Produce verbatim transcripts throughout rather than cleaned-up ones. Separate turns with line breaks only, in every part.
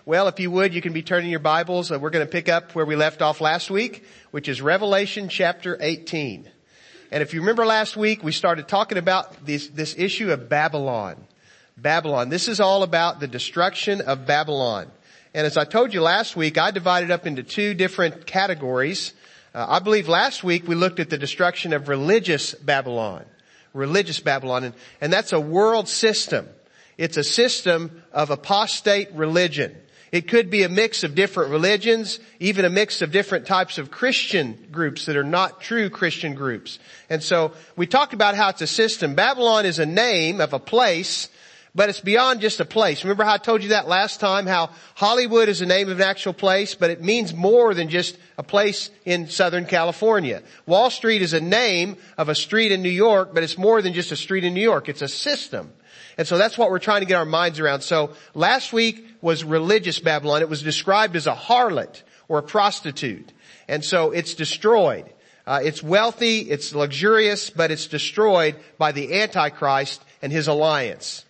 Well, if you would, you can be turning your Bibles. Uh, we're going to pick up where we left off last week, which is Revelation chapter eighteen. And if you remember last week, we started talking about this, this issue of Babylon. Babylon. This is all about the destruction of Babylon. And as I told you last week, I divided up into two different categories. Uh, I believe last week we looked at the destruction of religious Babylon. Religious Babylon. And, and that's a world system. It's a system of apostate religion. It could be a mix of different religions, even a mix of different types of Christian groups that are not true Christian groups. And so we talked about how it's a system. Babylon is a name of a place, but it's beyond just a place. Remember how I told you that last time, how Hollywood is the name of an actual place, but it means more than just a place in Southern California. Wall Street is a name of a street in New York, but it's more than just a street in New York. It's a system. And so that's what we're trying to get our minds around. So last week was religious Babylon. It was described as a harlot or a prostitute. And so it's destroyed. Uh, it's wealthy, it's luxurious, but it's destroyed by the Antichrist and his alliance.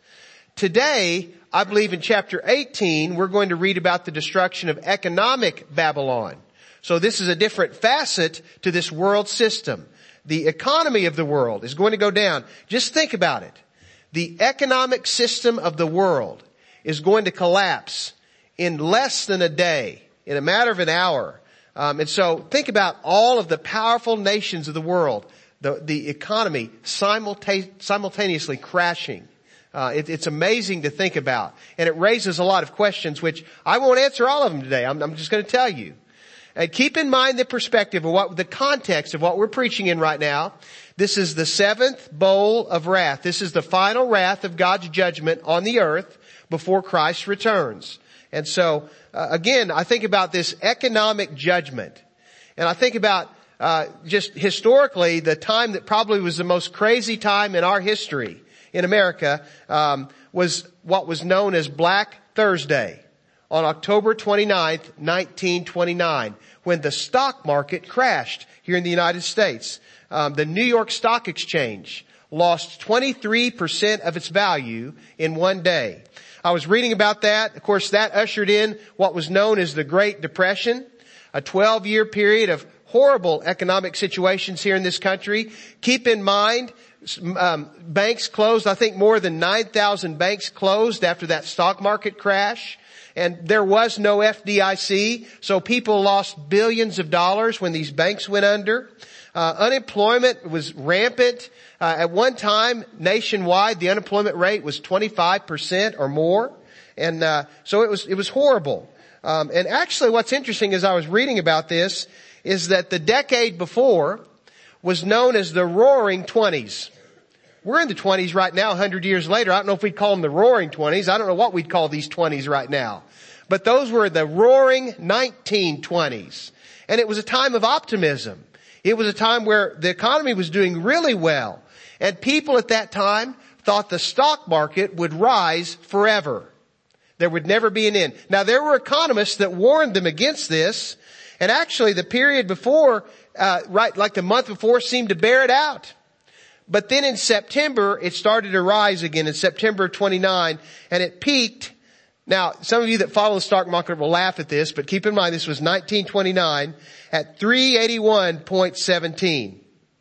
Today, I believe in chapter eighteen, we're going to read about the destruction of economic Babylon. So this is a different facet to this world system. The economy of the world is going to go down. Just think about it. The economic system of the world is going to collapse in less than a day, in a matter of an hour. Um, and so think about all of the powerful nations of the world, the, the economy simulta- simultaneously crashing. Uh, it, it's amazing to think about. And it raises a lot of questions, which I won't answer all of them today. I'm, I'm just going to tell you. And keep in mind the perspective of what, the context of what we're preaching in right now. This is the seventh bowl of wrath. This is the final wrath of God's judgment on the earth before Christ returns. And so, uh, again, I think about this economic judgment. And I think about, uh, just historically, the time that probably was the most crazy time in our history in America, um, was what was known as Black Thursday on October twenty-ninth, nineteen twenty-nine, when the stock market crashed here in the United States. Um, the New York Stock Exchange lost twenty-three percent of its value in one day. I was reading about that. Of course, that ushered in what was known as the Great Depression, a twelve-year period of horrible economic situations here in this country. Keep in mind, um, banks closed. I think more than nine thousand banks closed after that stock market crash. And there was no F D I C, so people lost billions of dollars when these banks went under. Uh, unemployment was rampant. Uh, at one time, nationwide, the unemployment rate was twenty-five percent or more. And, uh, so it was, it was horrible. Um, and actually what's interesting as I was reading about this is that the decade before was known as the Roaring Twenties. We're in the twenties right now, a hundred years later. I don't know if we'd call them the Roaring Twenties. I don't know what we'd call these twenties right now. But those were the Roaring nineteen twenties. And it was a time of optimism. It was a time where the economy was doing really well. And people at that time thought the stock market would rise forever. There would never be an end. Now, there were economists that warned them against this. And actually, the period before, uh, right, like the month before, seemed to bear it out. But then in September, it started to rise again in September of twenty-nine, and it peaked. Now, some of you that follow the stock market will laugh at this, but keep in mind this was nineteen twenty-nine at three eighty-one point one seven.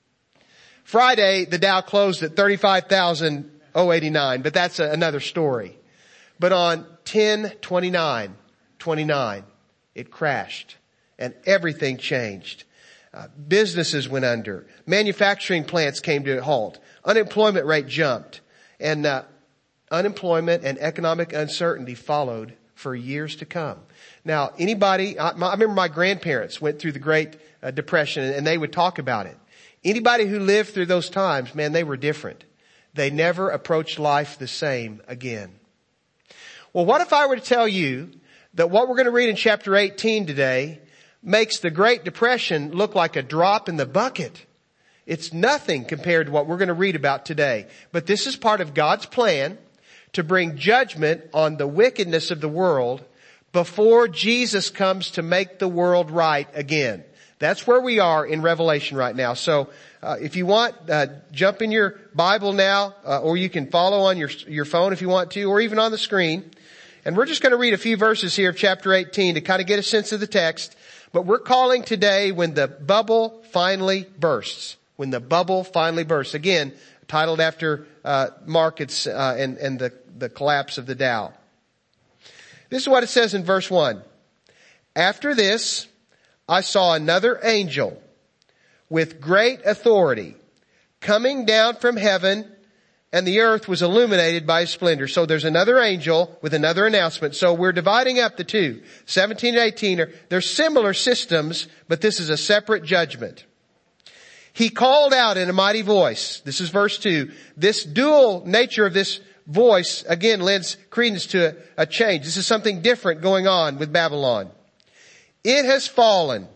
Friday, the Dow closed at thirty-five thousand eighty-nine, but that's a, another story. But on ten twenty-nine twenty-nine, it crashed, and everything changed. Uh, businesses went under. Manufacturing plants came to a halt. Unemployment rate jumped. And uh, unemployment and economic uncertainty followed for years to come. Now, anybody, I, I remember my grandparents went through the Great uh, Depression, and, and they would talk about it. Anybody who lived through those times, man, they were different. They never approached life the same again. Well, what if I were to tell you that what we're going to read in chapter eighteen today makes the Great Depression look like a drop in the bucket? It's nothing compared to what we're going to read about today. But this is part of God's plan to bring judgment on the wickedness of the world before Jesus comes to make the world right again. That's where we are in Revelation right now. So uh, if you want, uh, jump in your Bible now, uh, or you can follow on your your phone if you want to, or even on the screen. And we're just going to read a few verses here of chapter eighteen to kind of get a sense of the text. But we're calling today When the Bubble Finally Bursts. When the Bubble Finally Bursts. Again, titled after uh markets uh, and, and the, the collapse of the Dow. This is what it says in verse one. After this, I saw another angel with great authority coming down from heaven, and the earth was illuminated by his splendor. So there's another angel with another announcement. So we're dividing up the two. seventeen and eighteen are, they're similar systems, but this is a separate judgment. He called out in a mighty voice. This is verse two. This dual nature of this voice, again, lends credence to a, a change. This is something different going on with Babylon. It has fallen.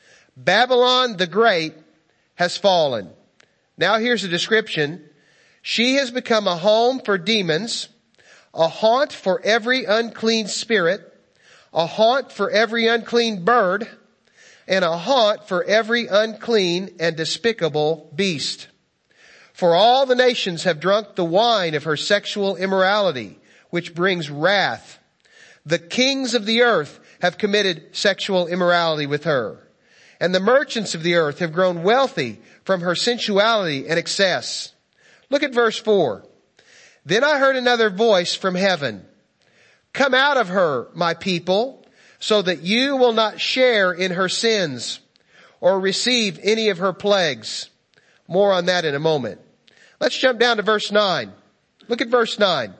Babylon the Great has fallen. Now here's a description. She has become a home for demons, a haunt for every unclean spirit, a haunt for every unclean bird, and a haunt for every unclean and despicable beast. For all the nations have drunk the wine of her sexual immorality, which brings wrath. The kings of the earth have committed sexual immorality with her, and the merchants of the earth have grown wealthy from her sensuality and excess. Look at verse four. Then I heard another voice from heaven. Come out of her, my people, so that you will not share in her sins or receive any of her plagues. More on that in a moment. Let's jump down to verse nine. Look at verse nine.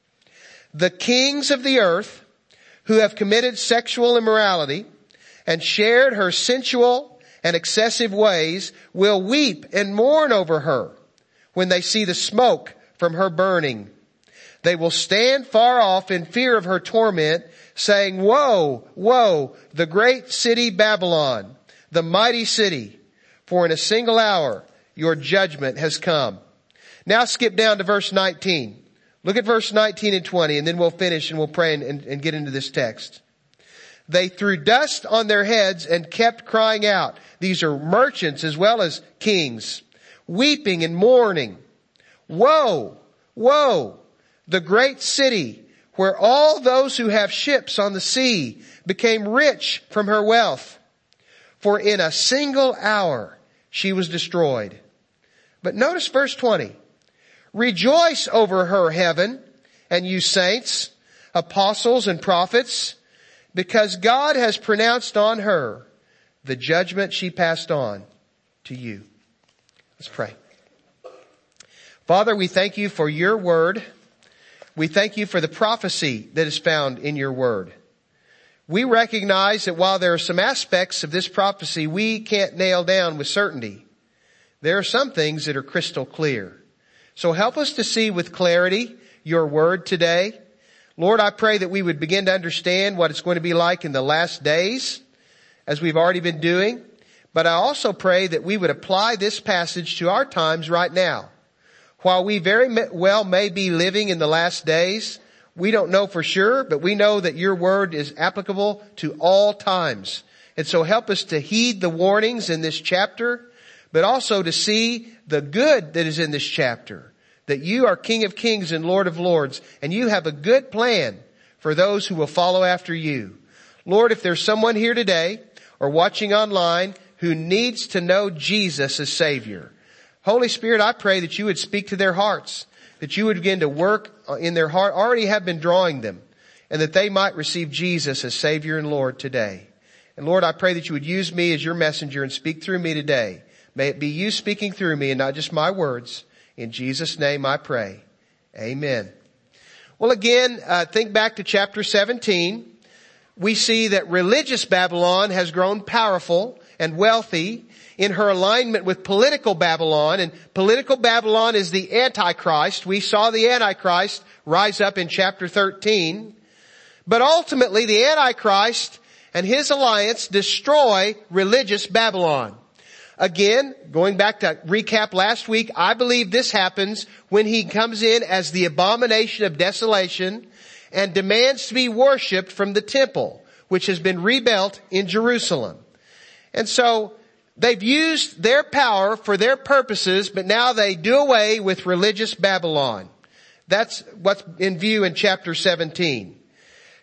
The kings of the earth who have committed sexual immorality and shared her sensual and excessive ways will weep and mourn over her when they see the smoke from her burning. They will stand far off in fear of her torment, saying, Woe, woe, the great city Babylon, the mighty city, for in a single hour your judgment has come. Now skip down to verse nineteen. Look at verse nineteen and twenty, and then we'll finish and we'll pray and, and, and get into this text. They threw dust on their heads and kept crying out. These are merchants as well as kings, weeping and mourning. Woe, woe, the great city where all those who have ships on the sea became rich from her wealth. For in a single hour she was destroyed. But notice verse twenty. Rejoice over her, heaven, and you saints, apostles and prophets, because God has pronounced on her the judgment she passed on to you. Let's pray. Father, we thank you for your word. We thank you for the prophecy that is found in your word. We recognize that while there are some aspects of this prophecy we can't nail down with certainty, there are some things that are crystal clear. So help us to see with clarity your word today. Lord, I pray that we would begin to understand what it's going to be like in the last days, as we've already been doing. But I also pray that we would apply this passage to our times right now. While we very well may be living in the last days, we don't know for sure, but we know that your word is applicable to all times. And so help us to heed the warnings in this chapter, but also to see the good that is in this chapter, that you are King of Kings and Lord of Lords, and you have a good plan for those who will follow after you. Lord, if there's someone here today or watching online who needs to know Jesus as Savior, Holy Spirit, I pray that you would speak to their hearts, that you would begin to work in their heart, already have been drawing them, and that they might receive Jesus as Savior and Lord today. And Lord, I pray that you would use me as your messenger and speak through me today. May it be you speaking through me and not just my words. In Jesus' name I pray. Amen. Well, again, uh, think back to chapter seventeen. We see that religious Babylon has grown powerful and wealthy in her alignment with political Babylon. And political Babylon is the Antichrist. We saw the Antichrist rise up in chapter thirteen. But ultimately, the Antichrist and his alliance destroy religious Babylon. Again, going back to recap last week, I believe this happens when he comes in as the abomination of desolation and demands to be worshipped from the temple, which has been rebuilt in Jerusalem. And so they've used their power for their purposes, but now they do away with religious Babylon. That's what's in view in chapter seventeen.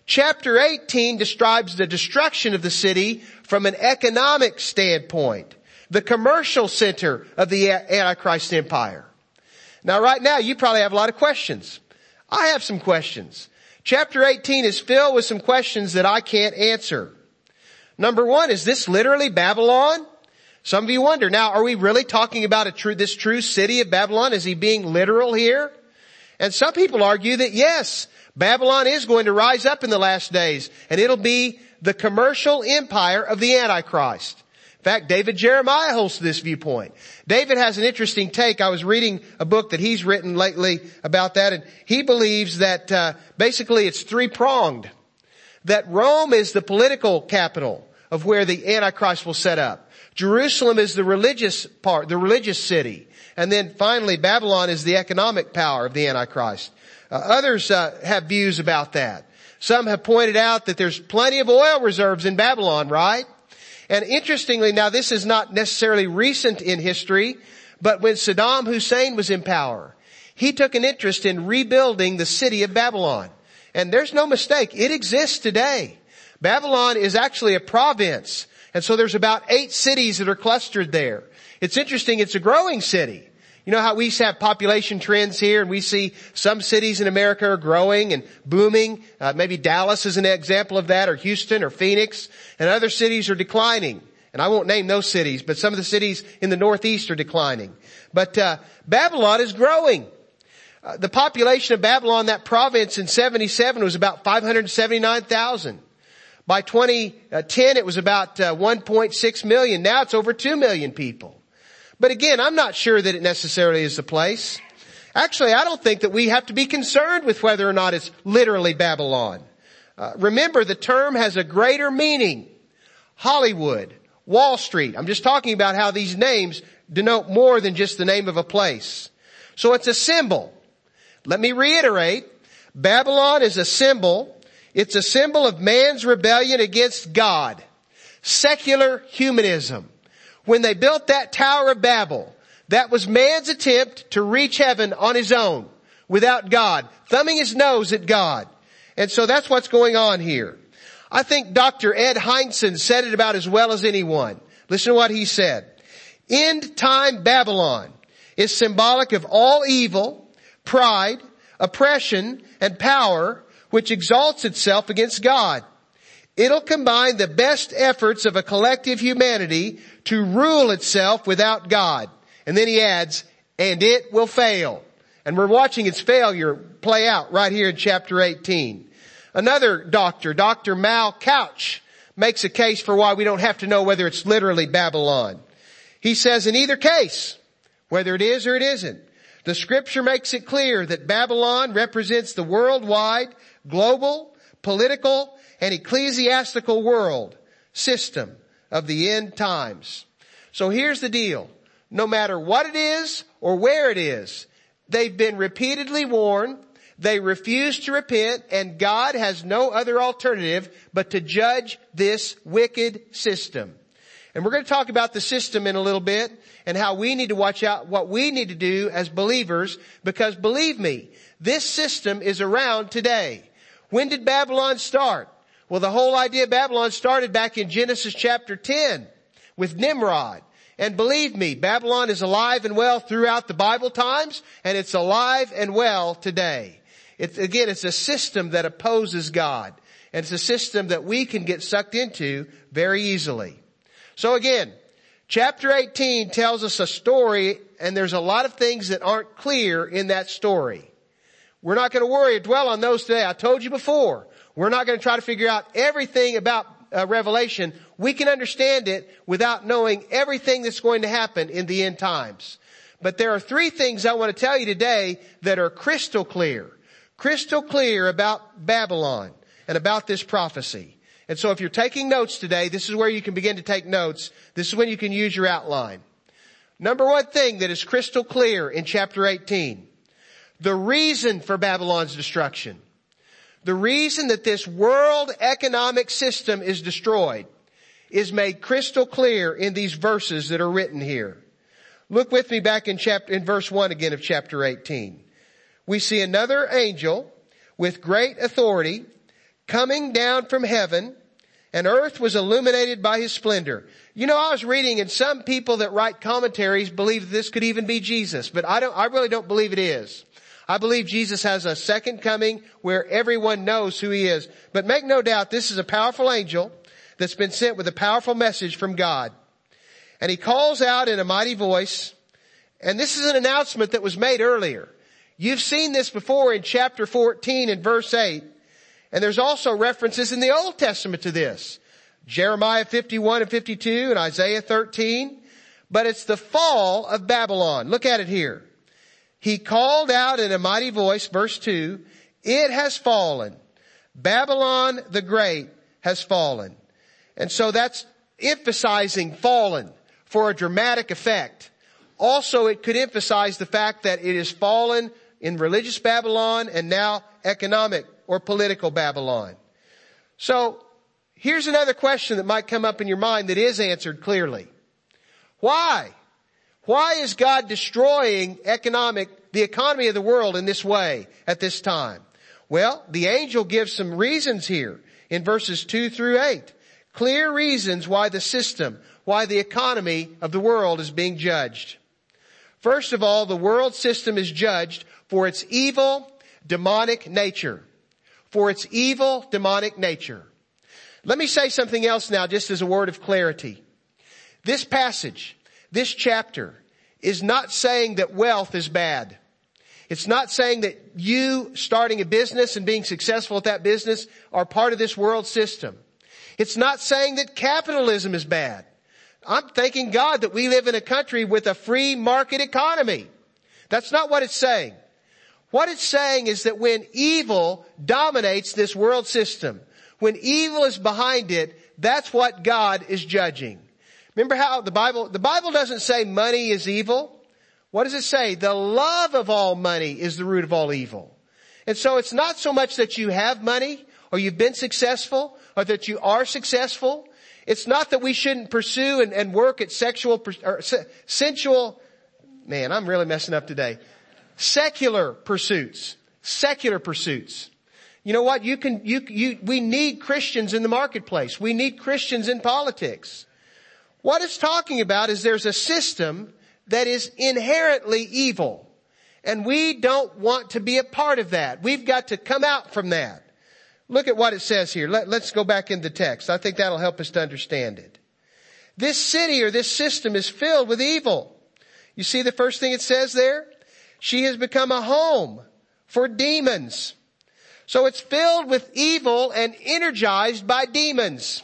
Chapter eighteen describes the destruction of the city from an economic standpoint, the commercial center of the Antichrist empire. Now right now you probably have a lot of questions. I have some questions. Chapter eighteen is filled with some questions that I can't answer. Number one, is this literally Babylon? Some of you wonder, now are we really talking about a true, this true city of Babylon? Is he being literal here? And some people argue that yes, Babylon is going to rise up in the last days, and it'll be the commercial empire of the Antichrist. In fact, David Jeremiah holds to this viewpoint. David has an interesting take. I was reading a book that he's written lately about that, and he believes that uh, basically it's three-pronged. That Rome is the political capital of where the Antichrist will set up. Jerusalem is the religious part, the religious city. And then finally, Babylon is the economic power of the Antichrist. Uh, others uh, have views about that. Some have pointed out that there's plenty of oil reserves in Babylon, right? And interestingly, now this is not necessarily recent in history, but when Saddam Hussein was in power, he took an interest in rebuilding the city of Babylon. And there's no mistake, it exists today. Babylon is actually a province. And so there's about eight cities that are clustered there. It's interesting, it's a growing city. You know how we have population trends here, and we see some cities in America are growing and booming. Uh, maybe Dallas is an example of that, or Houston or Phoenix. And other cities are declining. And I won't name those cities, but some of the cities in the Northeast are declining. But uh, Babylon is growing. Uh, the population of Babylon, that province in seventy-seven was about five hundred seventy-nine thousand. By twenty ten, it was about uh, one point six million. Now it's over two million people. But again, I'm not sure that it necessarily is the place. Actually, I don't think that we have to be concerned with whether or not it's literally Babylon. Uh, remember, the term has a greater meaning. Hollywood, Wall Street. I'm just talking about how these names denote more than just the name of a place. So it's a symbol. Let me reiterate. Babylon is a symbol. It's a symbol of man's rebellion against God. Secular humanism. When they built that Tower of Babel, that was man's attempt to reach heaven on his own, without God, thumbing his nose at God. And so that's what's going on here. I think Doctor Ed Hindson said it about as well as anyone. Listen to what he said. End time Babylon is symbolic of all evil, pride, oppression, and power which exalts itself against God. It'll combine the best efforts of a collective humanity to rule itself without God. And then he adds, and it will fail. And we're watching its failure play out right here in chapter eighteen. Another doctor, Doctor Mal Couch, makes a case for why we don't have to know whether it's literally Babylon. He says in either case, whether it is or it isn't, the scripture makes it clear that Babylon represents the worldwide, global, political, and ecclesiastical world system of the end times. So here's the deal. No matter what it is or where it is, they've been repeatedly warned. They refuse to repent, and God has no other alternative but to judge this wicked system. And we're going to talk about the system in a little bit and how we need to watch out what we need to do as believers, because believe me, this system is around today. When did Babylon start? Well, the whole idea of Babylon started back in Genesis chapter ten with Nimrod. And believe me, Babylon is alive and well throughout the Bible times, and it's alive and well today. It's, again, it's a system that opposes God. And it's a system that we can get sucked into very easily. So again, chapter eighteen tells us a story, and there's a lot of things that aren't clear in that story. We're not going to worry or dwell on those today. I told you before. We're not going to try to figure out everything about uh, Revelation. We can understand it without knowing everything that's going to happen in the end times. But there are three things I want to tell you today that are crystal clear. Crystal clear about Babylon and about this prophecy. And so if you're taking notes today, this is where you can begin to take notes. This is when you can use your outline. Number one thing that is crystal clear in chapter eighteen. The reason for Babylon's destruction. The reason that this world economic system is destroyed is made crystal clear in these verses that are written here. Look with me back in chapter, in verse one again of chapter eighteen. We see another angel with great authority coming down from heaven, and earth was illuminated by his splendor. You know, I was reading, and some people that write commentaries believe that this could even be Jesus, but I don't, I really don't believe it is. I believe Jesus has a second coming where everyone knows who he is. But make no doubt, this is a powerful angel that's been sent with a powerful message from God. And he calls out in a mighty voice, and this is an announcement that was made earlier. You've seen this before in chapter fourteen and verse eight. And there's also references in the Old Testament to this. Jeremiah fifty-one and fifty-two and Isaiah thirteen. But it's the fall of Babylon. Look at it here. He called out in a mighty voice, verse two, it has fallen. Babylon the Great has fallen. And so that's emphasizing fallen for a dramatic effect. Also, it could emphasize the fact that it is fallen in religious Babylon and now economic or political Babylon. So here's another question that might come up in your mind that is answered clearly. Why? Why is God destroying economic, the economy of the world in this way at this time? Well, the angel gives some reasons here in verses two through eight. Clear reasons why the system, why the economy of the world is being judged. First of all, the world system is judged for its evil, demonic nature. For its evil, demonic nature. Let me say something else now, just as a word of clarity. This passage, this chapter, is not saying that wealth is bad. It's not saying that you starting a business and being successful at that business are part of this world system. It's not saying that capitalism is bad. I'm thanking God that we live in a country with a free market economy. That's not what it's saying. What it's saying is that when evil dominates this world system, when evil is behind it, that's what God is judging. Remember how the Bible, the Bible doesn't say money is evil. What does it say? The love of all money is the root of all evil. And so it's not so much that you have money or you've been successful or that you are successful. It's not that we shouldn't pursue and, and work at sexual, or sensual, man, I'm really messing up today. Secular pursuits. Secular pursuits. You know what? You can, you, you, we need Christians in the marketplace. We need Christians in politics. What it's talking about is there's a system that is inherently evil. And we don't want to be a part of that. We've got to come out from that. Look at what it says here. Let, let's go back in the text. I think that'll help us to understand it. This city or this system is filled with evil. You see the first thing it says there? She has become a home for demons. So it's filled with evil and energized by demons.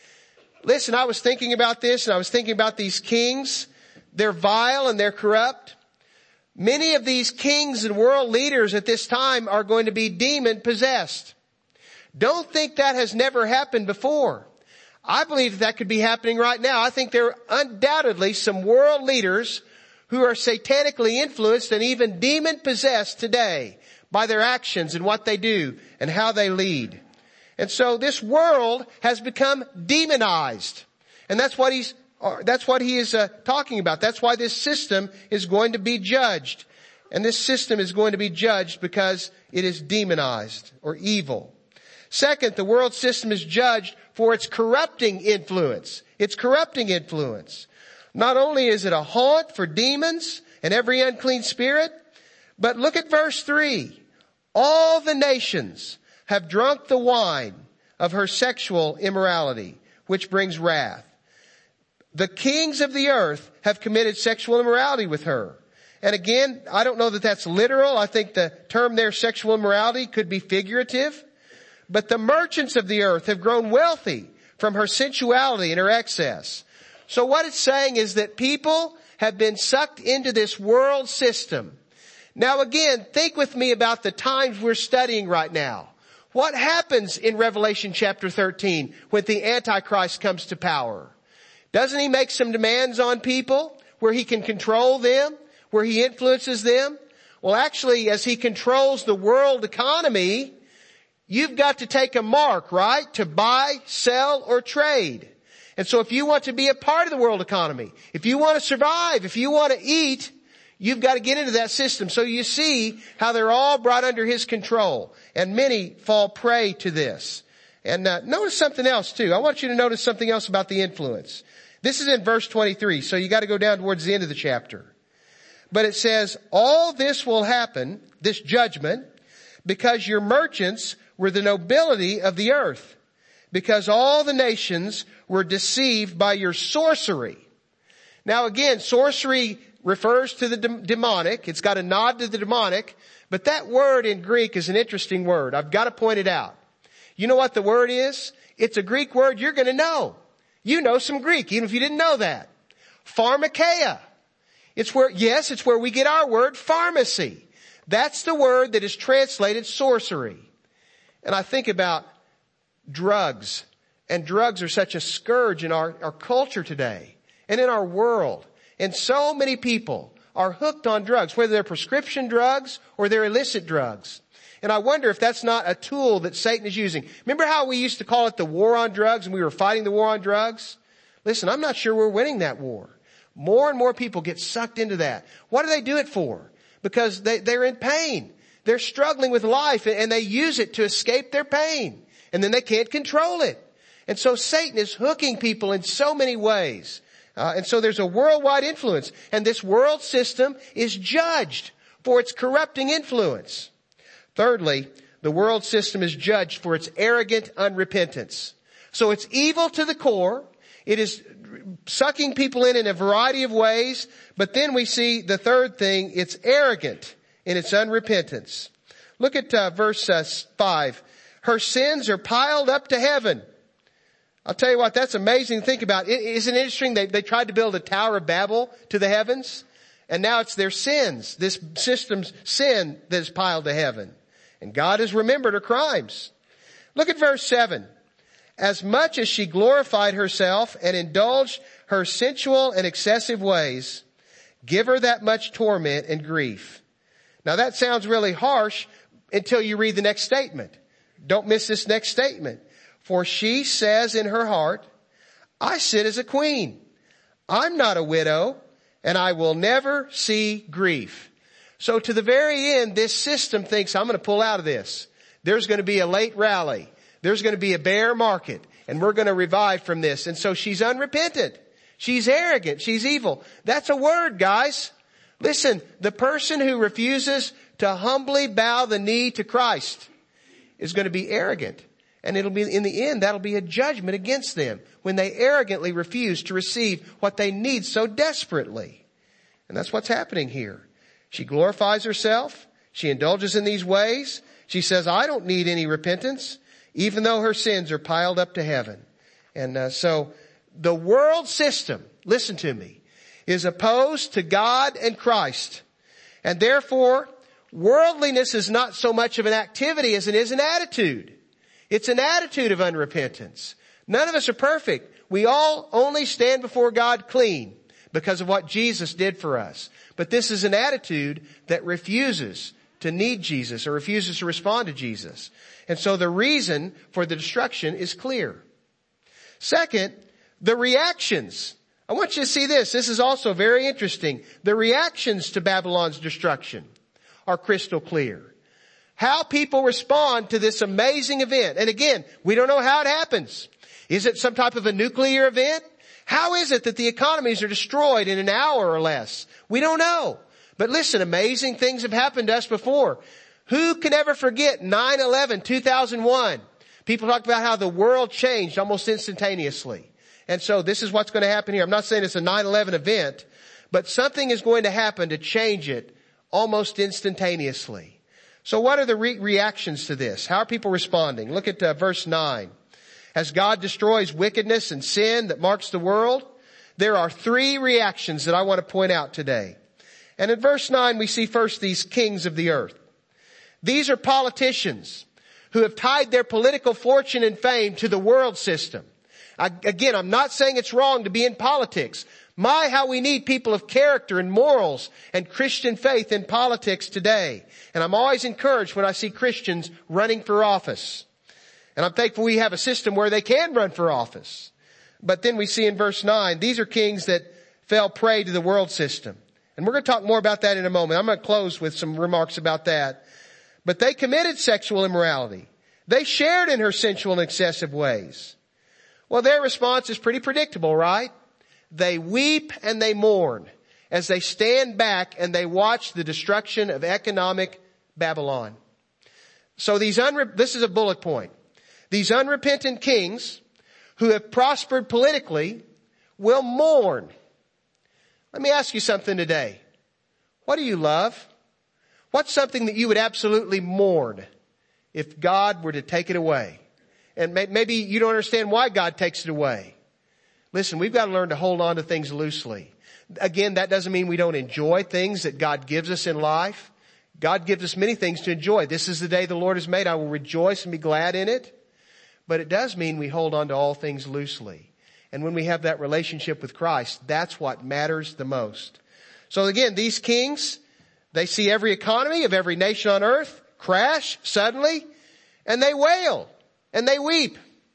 Listen, I was thinking about this and I was thinking about these kings. They're vile and they're corrupt. Many of these kings and world leaders at this time are going to be demon possessed. Don't think that has never happened before. I believe that could be happening right now. I think there are undoubtedly some world leaders who are satanically influenced and even demon possessed today by their actions and what they do and how they lead. And so this world has become demonized. And that's what he's, that's what he is uh, talking about. That's why this system is going to be judged. And this system is going to be judged because it is demonized or evil. Second, the world system is judged for its corrupting influence. Its corrupting influence. Not only is it a haunt for demons and every unclean spirit, but look at verse three. All the nations have drunk the wine of her sexual immorality, which brings wrath. The kings of the earth have committed sexual immorality with her. And again, I don't know that that's literal. I think the term there, sexual immorality, could be figurative. But the merchants of the earth have grown wealthy from her sensuality and her excess. So what it's saying is that people have been sucked into this world system. Now again, think with me about the times we're studying right now. What happens in Revelation chapter thirteen when the Antichrist comes to power? Doesn't he make some demands on people where he can control them, where he influences them? Well, actually, as he controls the world economy, you've got to take a mark, right? To buy, sell, or trade. And so if you want to be a part of the world economy, if you want to survive, if you want to eat, you've got to get into that system. So you see how they're all brought under his control. And many fall prey to this. And uh, notice something else too. I want you to notice something else about the influence. This is in verse twenty-three, so you got to go down towards the end of the chapter. But it says, all this will happen, this judgment, because your merchants were the nobility of the earth, because all the nations were deceived by your sorcery. Now again, sorcery refers to the de- demonic. It's got a nod to the demonic, but that word in Greek is an interesting word. I've got to point it out. You know what the word is? It's a Greek word you're going to know. You know some Greek, even if you didn't know that. Pharmakeia. It's where, yes, it's where we get our word pharmacy. That's the word that is translated sorcery. And I think about drugs. And drugs are such a scourge in our, our culture today and in our world. And so many people are hooked on drugs, whether they're prescription drugs or they're illicit drugs. And I wonder if that's not a tool that Satan is using. Remember how we used to call it the war on drugs and we were fighting the war on drugs? Listen, I'm not sure we're winning that war. More and more people get sucked into that. What do they do it for? Because they, they're in pain. They're struggling with life and they use it to escape their pain. And then they can't control it. And so Satan is hooking people in so many ways. Uh, and so there's a worldwide influence. And this world system is judged for its corrupting influence. Thirdly, the world system is judged for its arrogant unrepentance. So it's evil to the core. It is sucking people in in a variety of ways. But then we see the third thing, it's arrogant in its unrepentance. Look at uh, verse uh, five. Her sins are piled up to heaven. I'll tell you what, that's amazing to think about. Isn't it interesting? They, they tried to build a Tower of Babel to the heavens. And now it's their sins, this system's sin that is piled to heaven. And God has remembered her crimes. Look at verse seven. As much as she glorified herself and indulged her sensual and excessive ways, give her that much torment and grief. Now that sounds really harsh until you read the next statement. Don't miss this next statement. For she says in her heart, I sit as a queen. I'm not a widow, and I will never see grief. So to the very end, this system thinks, I'm going to pull out of this. There's going to be a late rally. There's going to be a bear market, and we're going to revive from this. And so she's unrepentant. She's arrogant. She's evil. That's a word, guys. Listen, the person who refuses to humbly bow the knee to Christ is going to be arrogant. And it'll be, in the end, that'll be a judgment against them when they arrogantly refuse to receive what they need so desperately. And that's what's happening here. She glorifies herself. She indulges in these ways. She says, I don't need any repentance, even though her sins are piled up to heaven. And uh, so the world system, listen to me, is opposed to God and Christ. And therefore, worldliness is not so much of an activity as it is an attitude. It's an attitude of unrepentance. None of us are perfect. We all only stand before God clean because of what Jesus did for us. But this is an attitude that refuses to need Jesus or refuses to respond to Jesus. And so the reason for the destruction is clear. Second, the reactions. I want you to see this. This is also very interesting. The reactions to Babylon's destruction are crystal clear. How people respond to this amazing event. And again, we don't know how it happens. Is it some type of a nuclear event? How is it that the economies are destroyed in an hour or less? We don't know. But listen, amazing things have happened to us before. Who can ever forget nine eleven, two thousand one? People talk about how the world changed almost instantaneously. And so this is what's going to happen here. I'm not saying it's a nine eleven event, but something is going to happen to change it almost instantaneously. So what are the re- reactions to this? How are people responding? Look at uh, verse nine. As God destroys wickedness and sin that marks the world, there are three reactions that I want to point out today. And in verse nine, we see first these kings of the earth. These are politicians who have tied their political fortune and fame to the world system. I, again, I'm not saying it's wrong to be in politics. My, how we need people of character and morals and Christian faith in politics today. And I'm always encouraged when I see Christians running for office. And I'm thankful we have a system where they can run for office. But then we see in verse nine, these are kings that fell prey to the world system. And we're going to talk more about that in a moment. I'm going to close with some remarks about that. But they committed sexual immorality. They shared in her sensual and excessive ways. Well, their response is pretty predictable, right? They weep and they mourn as they stand back and they watch the destruction of economic Babylon. So these unre- this is a bullet point. These unrepentant kings who have prospered politically will mourn. Let me ask you something today. What do you love? What's something that you would absolutely mourn if God were to take it away? And maybe you don't understand why God takes it away. Listen, we've got to learn to hold on to things loosely. Again, that doesn't mean we don't enjoy things that God gives us in life. God gives us many things to enjoy. This is the day the Lord has made. I will rejoice and be glad in it. But it does mean we hold on to all things loosely. And when we have that relationship with Christ, that's what matters the most. So again, these kings, they see every economy of every nation on earth crash suddenly, and they wail and they weep.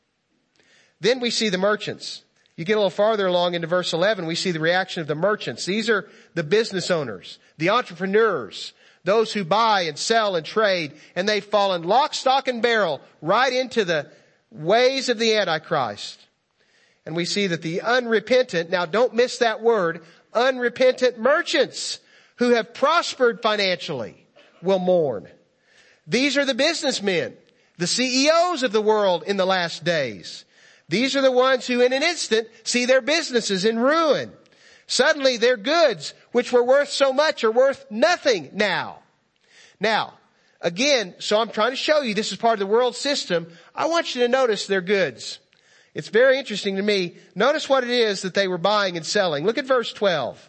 Then we see the merchants. You get a little farther along into verse eleven, we see the reaction of the merchants. These are the business owners, the entrepreneurs, those who buy and sell and trade, and they've fallen lock, stock, and barrel right into the ways of the Antichrist. And we see that the unrepentant, now don't miss that word, unrepentant merchants who have prospered financially will mourn. These are the businessmen, the C E Os of the world in the last days. These are the ones who in an instant see their businesses in ruin. Suddenly their goods, which were worth so much, are worth nothing now. Now, again, so I'm trying to show you this is part of the world system. I want you to notice their goods. It's very interesting to me. Notice what it is that they were buying and selling. Look at verse twelve.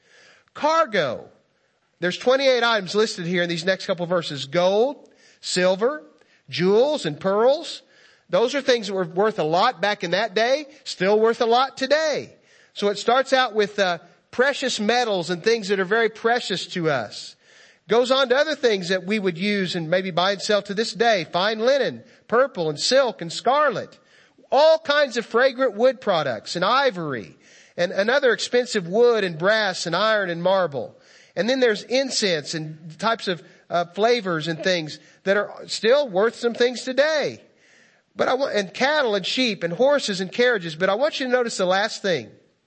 Cargo. There's twenty-eight items listed here in these next couple of verses. Gold, silver, jewels, and pearls. Those are things that were worth a lot back in that day, still worth a lot today. So it starts out with uh, precious metals and things that are very precious to us. Goes on to other things that we would use and maybe buy and sell to this day. Fine linen, purple and silk and scarlet. All kinds of fragrant wood products and ivory and, and other expensive wood and brass and iron and marble. And then there's incense and types of uh, flavors and things that are still worth some things today. But I want, and cattle and sheep and horses and carriages. But I want you to notice the last thing.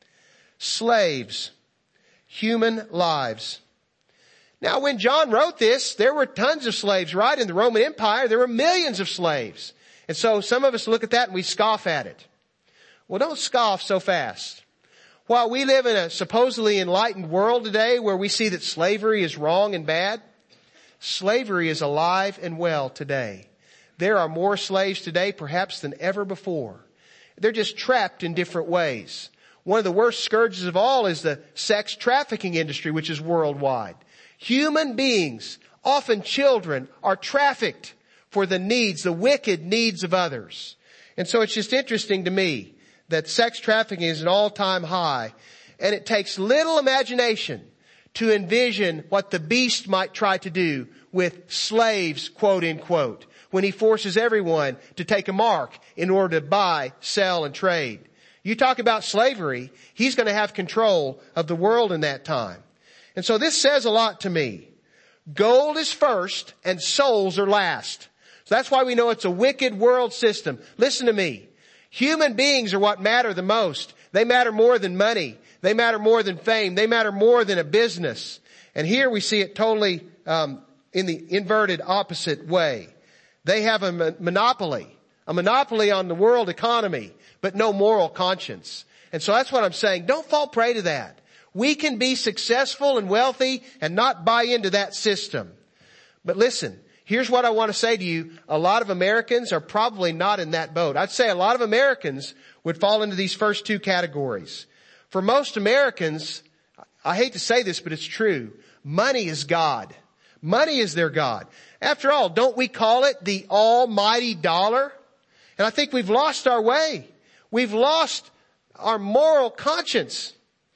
Slaves. Human lives. Now when John wrote this, there were tons of slaves, right? In the Roman Empire, there were millions of slaves. And so some of us look at that and we scoff at it. Well, don't scoff so fast. While we live in a supposedly enlightened world today where we see that slavery is wrong and bad, slavery is alive and well today. There are more slaves today perhaps than ever before. They're just trapped in different ways. One of the worst scourges of all is the sex trafficking industry, which is worldwide. Human beings, often children, are trafficked for the needs, the wicked needs of others. And so it's just interesting to me that sex trafficking is an all-time high, and it takes little imagination to envision what the beast might try to do with slaves, quote unquote, when he forces everyone to take a mark in order to buy, sell, and trade. You talk about slavery, he's going to have control of the world in that time. And so this says a lot to me. Gold is first and souls are last. So that's why we know it's a wicked world system. Listen to me. Human beings are what matter the most. They matter more than money. They matter more than fame. They matter more than a business. And here we see it totally um, in the inverted opposite way. They have a monopoly, a monopoly on the world economy, but no moral conscience. And so that's what I'm saying. Don't fall prey to that. We can be successful and wealthy and not buy into that system. But listen, here's what I want to say to you. A lot of Americans are probably not in that boat. I'd say a lot of Americans would fall into these first two categories. For most Americans, I hate to say this, but it's true. Money is God. Money is their God. After all, don't we call it the almighty dollar? And I think we've lost our way. We've lost our moral conscience.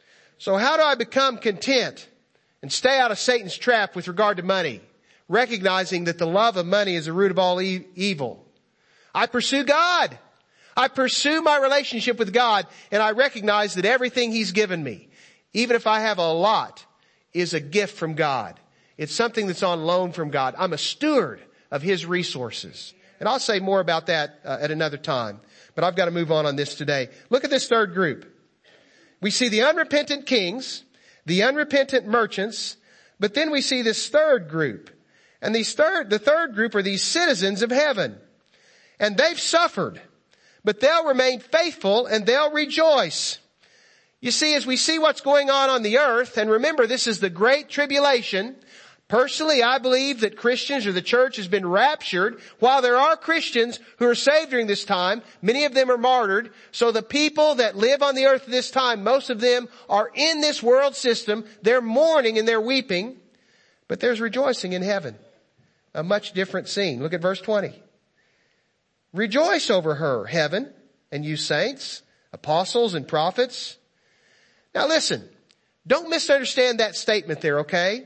So how do I become content and stay out of Satan's trap with regard to money? Recognizing that the love of money is the root of all e- evil. I pursue God. I pursue my relationship with God, and I recognize that everything He's given me, even if I have a lot, is a gift from God. It's something that's on loan from God. I'm a steward of His resources. And I'll say more about that uh, at another time. But I've got to move on on this today. Look at this third group. We see the unrepentant kings, the unrepentant merchants, but then we see this third group. And these third, the third group are these citizens of heaven. And they've suffered, but they'll remain faithful and they'll rejoice. You see, as we see what's going on on the earth, and remember this is the Great Tribulation. Personally, I believe that Christians or the church has been raptured. While there are Christians who are saved during this time, many of them are martyred. So the people that live on the earth at this time, most of them are in this world system. They're mourning and they're weeping, but there's rejoicing in heaven. A much different scene. Look at verse twenty. Rejoice over her, heaven, and you saints, apostles and prophets. Now listen, don't misunderstand that statement there, okay?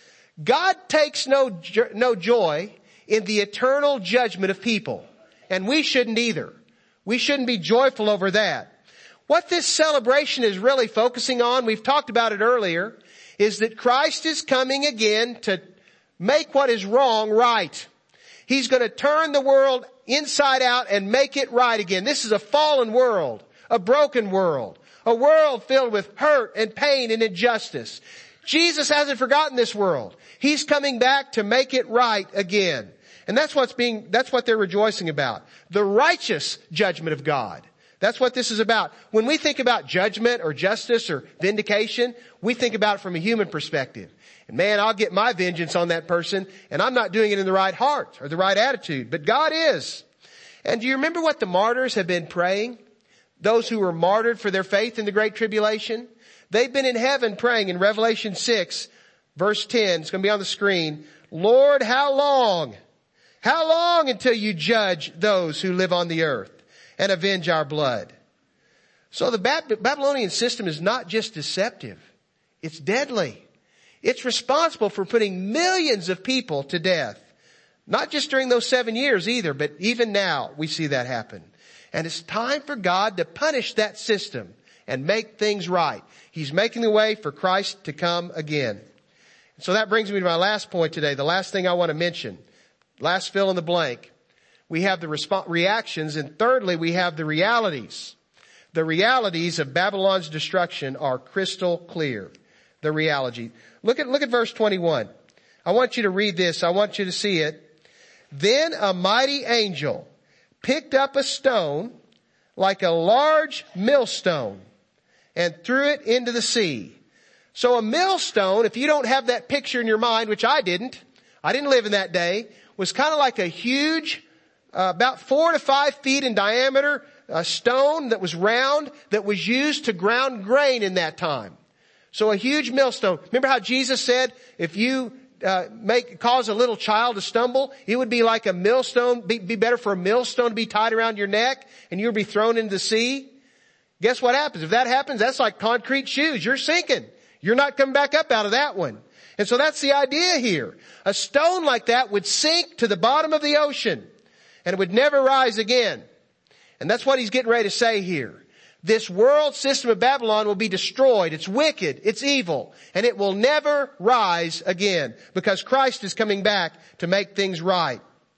God takes no, no joy in the eternal judgment of people. And we shouldn't either. We shouldn't be joyful over that. What this celebration is really focusing on, we've talked about it earlier, is that Christ is coming again to make what is wrong right. He's going to turn the world inside out and make it right again. This is a fallen world, a broken world, a world filled with hurt and pain and injustice. Jesus hasn't forgotten this world. He's coming back to make it right again. And that's what's being, that's what they're rejoicing about. The righteous judgment of God. That's what this is about. When we think about judgment or justice or vindication, we think about it from a human perspective. And man, I'll get my vengeance on that person, and I'm not doing it in the right heart or the right attitude, but God is. And do you remember what the martyrs have been praying? Those who were martyred for their faith in the Great Tribulation? They've been in heaven praying in Revelation six, verse ten. It's going to be on the screen. Lord, how long? How long until you judge those who live on the earth and avenge our blood? So the Babylonian system is not just deceptive. It's deadly. It's responsible for putting millions of people to death. Not just during those seven years either, but even now we see that happen. And it's time for God to punish that system and make things right. He's making the way for Christ to come again. So that brings me to my last point today, the last thing I want to mention. Last fill in the blank. We have the resp- reactions, and thirdly, we have the realities. The realities of Babylon's destruction are crystal clear. The reality. Look at, look at verse twenty-one. I want you to read this. I want you to see it. Then a mighty angel picked up a stone like a large millstone and threw it into the sea. So a millstone, if you don't have that picture in your mind, which I didn't, I didn't live in that day, was kind of like a huge, uh, about four to five feet in diameter, a stone that was round that was used to ground grain in that time. So a huge millstone. Remember how Jesus said, if you uh, make cause a little child to stumble, it would be like a millstone, be, be better for a millstone to be tied around your neck and you would be thrown into the sea. Guess what happens? If that happens, that's like concrete shoes. You're sinking. You're not coming back up out of that one. And so that's the idea here. A stone like that would sink to the bottom of the ocean and it would never rise again. And that's what he's getting ready to say here. This world system of Babylon will be destroyed. It's wicked. It's evil. And it will never rise again because Christ is coming back to make things right.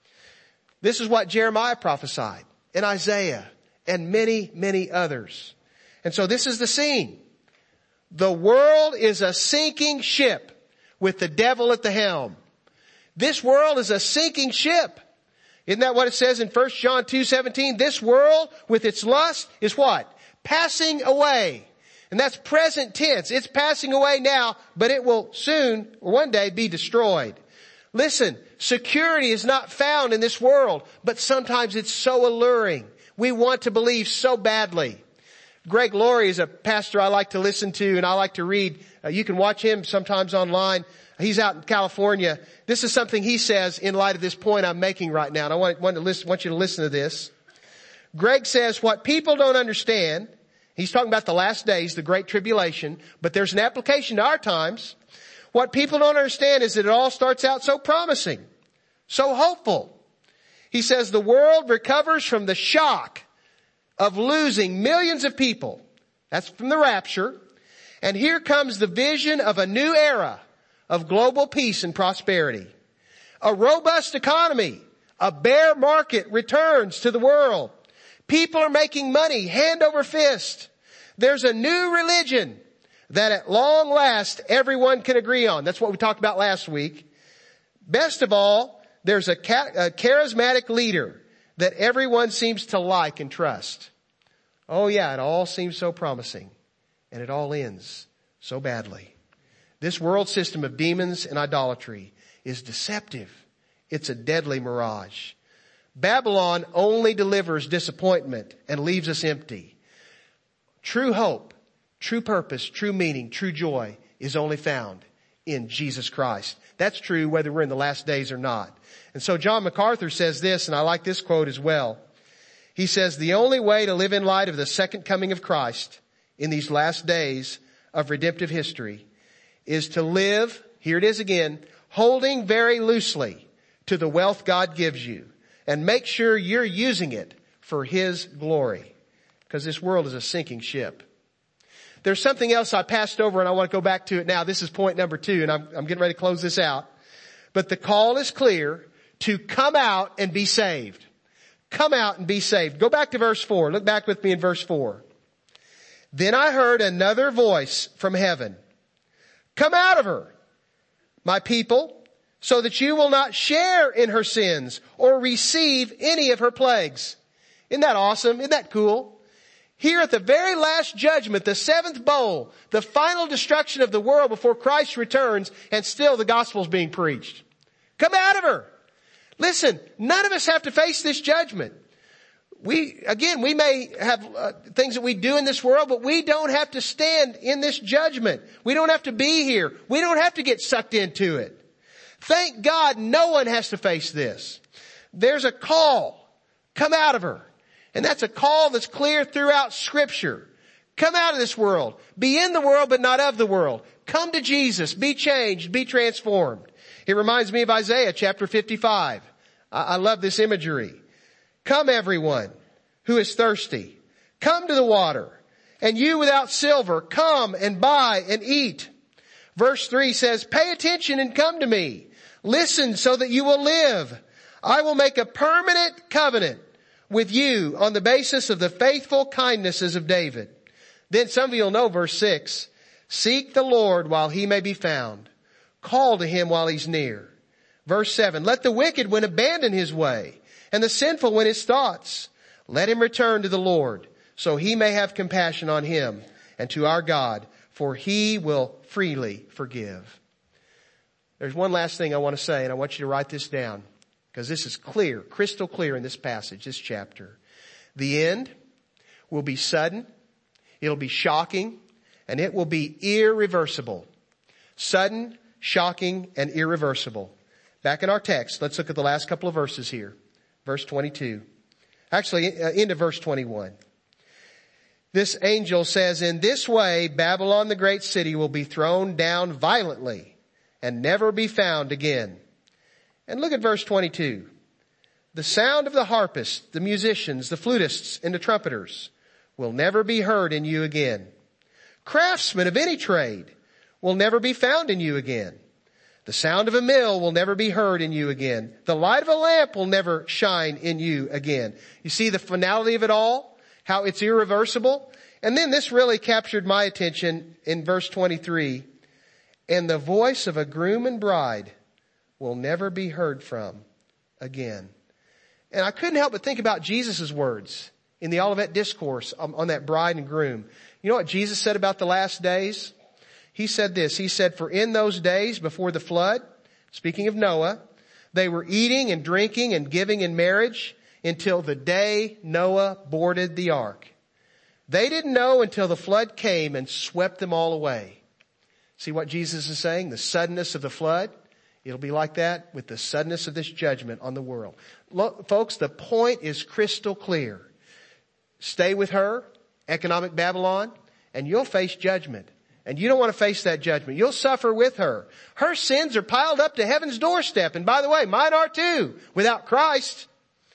This is what Jeremiah prophesied and Isaiah and many, many others. And so this is the scene. The world is a sinking ship with the devil at the helm. This world is a sinking ship. Isn't that what it says in First John two seventeen? This world with its lust is what? Passing away. And that's present tense. It's passing away now, but it will soon or one day be destroyed. Listen, security is not found in this world, but sometimes it's so alluring. We want to believe so badly. Greg Laurie is a pastor I like to listen to and I like to read. Uh, you can watch him sometimes online. He's out in California. This is something he says in light of this point I'm making right now. And I want, want, to listen, want you to listen to this. Greg says, what people don't understand, he's talking about the last days, the Great Tribulation, but there's an application to our times. What people don't understand is that it all starts out so promising, so hopeful. He says the world recovers from the shock of losing millions of people. That's from the rapture. And here comes the vision of a new era of global peace and prosperity. A robust economy, A bear market returns to the world. People are making money hand over fist. There's a new religion that at long last everyone can agree on. That's what we talked about last week. Best of all, there's a, a charismatic leader that everyone seems to like and trust. Oh yeah, it all seems so promising. And it all ends so badly. This world system of demons and idolatry is deceptive. It's a deadly mirage. Babylon only delivers disappointment and leaves us empty. True hope, true purpose, true meaning, true joy is only found in Jesus Christ. That's true whether we're in the last days or not. And so John MacArthur says this, and I like this quote as well. He says, the only way to live in light of the second coming of Christ in these last days of redemptive history is to live, here it is again, holding very loosely to the wealth God gives you, and make sure you're using it for His glory, because this world is a sinking ship. There's something else I passed over and I want to go back to it now. This is point number two, and I'm, I'm getting ready to close this out. But the call is clear to come out and be saved. Come out and be saved. Go back to verse four. Look back with me in verse four. Then I heard another voice from heaven. Come out of her, my people, so that you will not share in her sins or receive any of her plagues. Isn't that awesome? Isn't that cool? Here at the very last judgment, the seventh bowl, the final destruction of the world before Christ returns, and still the gospel's being preached. Come out of her. Listen, none of us have to face this judgment. We, again, we may have uh, things that we do in this world, but we don't have to stand in this judgment. We don't have to be here. We don't have to get sucked into it. Thank God no one has to face this. There's a call. Come out of her. And that's a call that's clear throughout Scripture. Come out of this world. Be in the world, but not of the world. Come to Jesus. Be changed. Be transformed. It reminds me of Isaiah chapter fifty-five. I, I love this imagery. Come everyone who is thirsty. Come to the water. And you without silver, come and buy and eat. Verse three says, pay attention and come to me. Listen so that you will live. I will make a permanent covenant with you on the basis of the faithful kindnesses of David. Then some of you will know verse six. Seek the Lord while He may be found. Call to Him while He's near. Verse seven. Let the wicked one abandon his way, and the sinful one his thoughts. Let him return to the Lord, so He may have compassion on him and to our God, for He will freely forgive. There's one last thing I want to say, and I want you to write this down, because this is clear, crystal clear in this passage, this chapter. The end will be sudden, it'll be shocking, and it will be irreversible. Sudden, shocking, and irreversible. Back in our text, let's look at the last couple of verses here. Verse twenty-two. Actually, uh, into verse twenty-one. This angel says, in this way, Babylon the great city will be thrown down violently and never be found again. And look at verse twenty-two. The sound of the harpists, the musicians, the flutists, and the trumpeters will never be heard in you again. Craftsmen of any trade will never be found in you again. The sound of a mill will never be heard in you again. The light of a lamp will never shine in you again. You see the finality of it all? How it's irreversible? And then this really captured my attention in verse twenty-three. And the voice of a groom and bride will never be heard from again. And I couldn't help but think about Jesus' words in the Olivet Discourse on, on that bride and groom. You know what Jesus said about the last days? He said this. He said, for in those days before the flood, speaking of Noah, they were eating and drinking and giving in marriage until the day Noah boarded the ark. They didn't know until the flood came and swept them all away. See what Jesus is saying? The suddenness of the flood. It'll be like that with the suddenness of this judgment on the world. Look, folks, the point is crystal clear. Stay with her, economic Babylon, and you'll face judgment. And you don't want to face that judgment. You'll suffer with her. Her sins are piled up to heaven's doorstep. And by the way, mine are too, without Christ.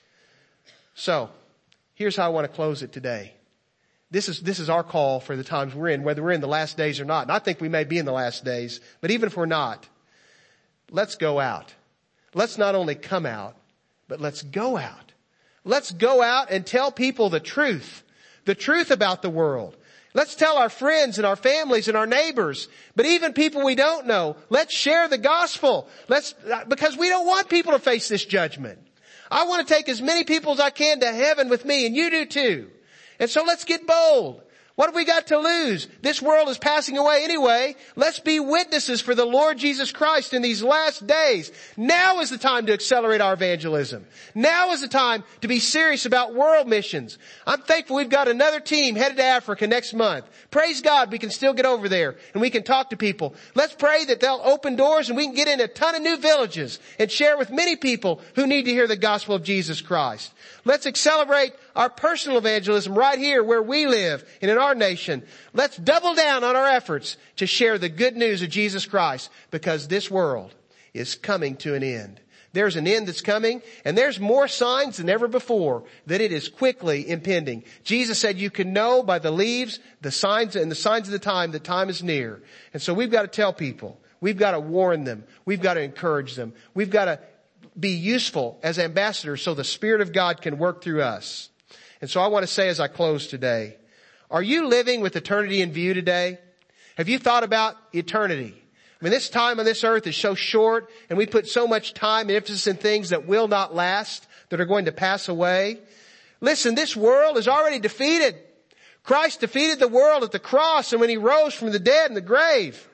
So, here's how I want to close it today. This is, this is our call for the times we're in, whether we're in the last days or not. And I think we may be in the last days, but even if we're not, let's go out. Let's not only come out, but let's go out. Let's go out and tell people the truth. The truth about the world. Let's tell our friends and our families and our neighbors, but even people we don't know. Let's share the gospel. Let's, because we don't want people to face this judgment. I want to take as many people as I can to heaven with me, and you do too. And so let's get bold. What have we got to lose? This world is passing away anyway. Let's be witnesses for the Lord Jesus Christ in these last days. Now is the time to accelerate our evangelism. Now is the time to be serious about world missions. I'm thankful we've got another team headed to Africa next month. Praise God, we can still get over there and we can talk to people. Let's pray that they'll open doors and we can get in a ton of new villages and share with many people who need to hear the gospel of Jesus Christ. Let's accelerate our personal evangelism right here where we live and in our nation. Let's double down on our efforts to share the good news of Jesus Christ, because this world is coming to an end. There's an end that's coming, and there's more signs than ever before that it is quickly impending. Jesus said you can know by the leaves, the signs, and the signs of the time, the time is near. And so we've got to tell people. We've got to warn them. We've got to encourage them. We've got to be useful as ambassadors so the Spirit of God can work through us. And so I want to say as I close today, are you living with eternity in view today? Have you thought about eternity? I mean, this time on this earth is so short, and we put so much time and emphasis in things that will not last, that are going to pass away. Listen, this world is already defeated. Christ defeated the world at the cross and when He rose from the dead in the grave.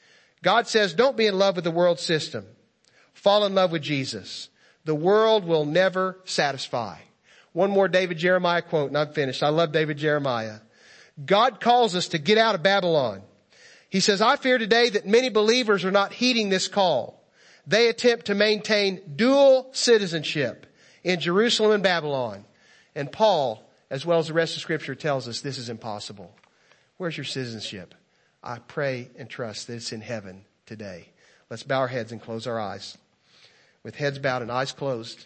God says, don't be in love with the world system. Fall in love with Jesus. The world will never satisfy. One more David Jeremiah quote and I'm finished. I love David Jeremiah. God calls us to get out of Babylon. He says, I fear today that many believers are not heeding this call. They attempt to maintain dual citizenship in Jerusalem and Babylon. And Paul, as well as the rest of Scripture, tells us this is impossible. Where's your citizenship? I pray and trust that it's in heaven today. Let's bow our heads and close our eyes. With heads bowed and eyes closed.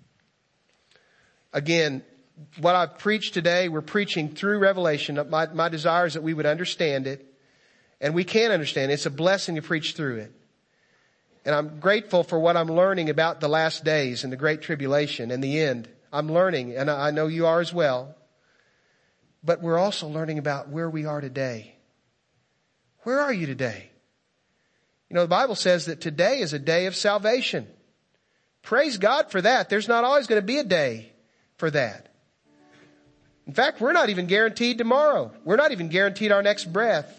Again, what I've preached today, we're preaching through Revelation. My, my desire is that we would understand it. And we can understand it. It's a blessing to preach through it. And I'm grateful for what I'm learning about the last days and the great tribulation and the end. I'm learning, and I know you are as well. But we're also learning about where we are today. Where are you today? You know, the Bible says that today is a day of salvation. Praise God for that. There's not always going to be a day for that. In fact, we're not even guaranteed tomorrow. We're not even guaranteed our next breath.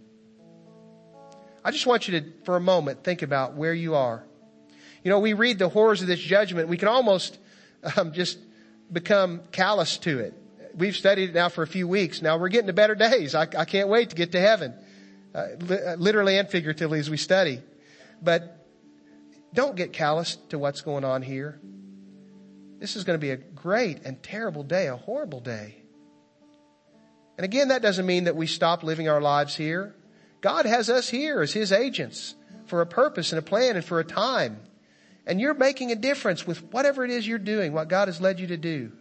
I just want you to, for a moment, think about where you are. You know, we read the horrors of this judgment. We can almost um, just become callous to it. We've studied it now for a few weeks. Now we're getting to better days. I, I can't wait to get to heaven. Uh, li- literally and figuratively as we study. But don't get callous to what's going on here. This is going to be a great and terrible day, a horrible day. And again, that doesn't mean that we stop living our lives here. God has us here as His agents for a purpose and a plan and for a time. And you're making a difference with whatever it is you're doing, what God has led you to do.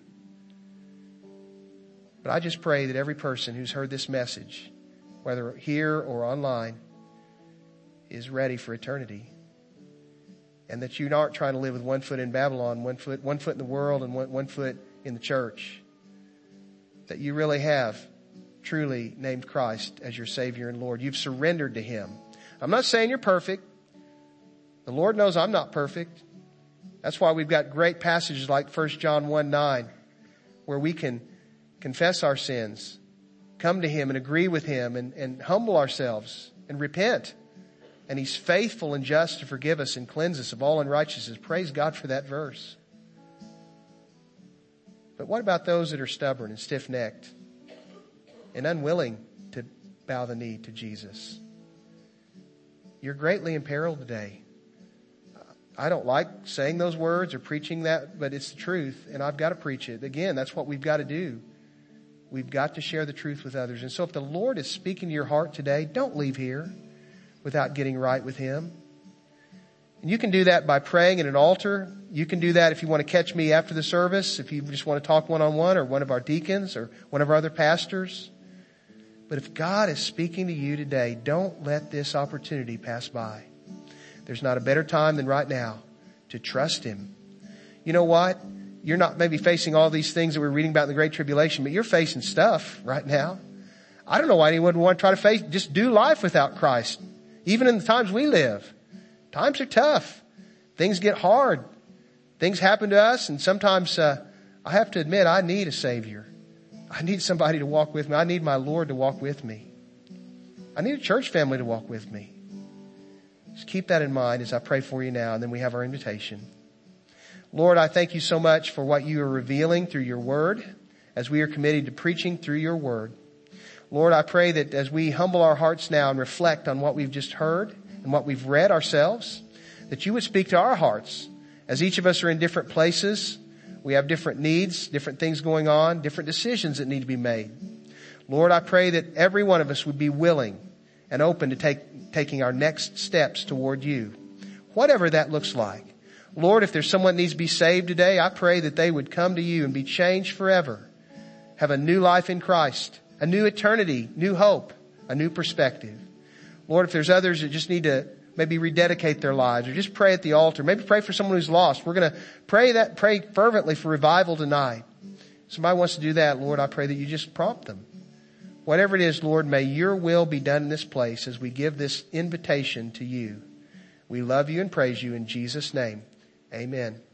But I just pray that every person who's heard this message, whether here or online, is ready for eternity. And that you aren't trying to live with one foot in Babylon, one foot, one foot in the world, and one, one foot in the church. That you really have truly named Christ as your Savior and Lord. You've surrendered to Him. I'm not saying you're perfect. The Lord knows I'm not perfect. That's why we've got great passages like First John one nine, where we can confess our sins, come to Him and agree with Him and, and humble ourselves and repent. And He's faithful and just to forgive us and cleanse us of all unrighteousness. Praise God for that verse. But what about those that are stubborn and stiff-necked and unwilling to bow the knee to Jesus? You're greatly in peril today. I don't like saying those words or preaching that, but it's the truth, and I've got to preach it. Again, that's what we've got to do. We've got to share the truth with others. And so if the Lord is speaking to your heart today, don't leave here without getting right with Him. And you can do that by praying at an altar. You can do that if you want to catch me after the service, if you just want to talk one-on-one, or one of our deacons or one of our other pastors. But if God is speaking to you today, don't let this opportunity pass by. There's not a better time than right now to trust Him. you know what? You're not maybe facing all these things that we're reading about in the Great Tribulation, but you're facing stuff right now. I don't know why anyone would want to try to face, just do life without Christ. Even in the times we live. Times are tough. Things get hard. Things happen to us, and sometimes uh, I have to admit I need a Savior. I need somebody to walk with me. I need my Lord to walk with me. I need a church family to walk with me. Just keep that in mind as I pray for you now, and then we have our invitation. Lord, I thank you so much for what you are revealing through your word as we are committed to preaching through your word. Lord, I pray that as we humble our hearts now and reflect on what we've just heard and what we've read ourselves, that you would speak to our hearts. As each of us are in different places, we have different needs, different things going on, different decisions that need to be made. Lord, I pray that every one of us would be willing and open to take, taking our next steps toward you, whatever that looks like. Lord, if there's someone that needs to be saved today, I pray that they would come to you and be changed forever, have a new life in Christ, a new eternity, new hope, a new perspective. Lord, if there's others that just need to maybe rededicate their lives or just pray at the altar, maybe pray for someone who's lost. We're going to pray that, pray fervently for revival tonight. Somebody wants to do that, Lord, I pray that you just prompt them. Whatever it is, Lord, may your will be done in this place as we give this invitation to you. We love you and praise you in Jesus' name. Amen.